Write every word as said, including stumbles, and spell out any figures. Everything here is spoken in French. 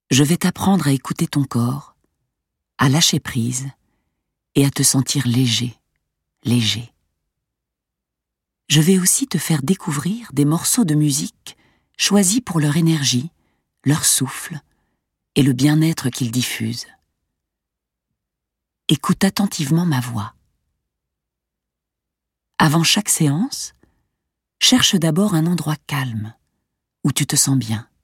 Je vais t'apprendre à écouter ton corps, à lâcher prise et à te sentir léger, léger. Je vais aussi te faire découvrir des morceaux de musique choisis pour leur énergie, leur souffle et le bien-être qu'ils diffusent. Écoute attentivement ma voix. Avant chaque séance, cherche d'abord un endroit calme, où tu te sens bien.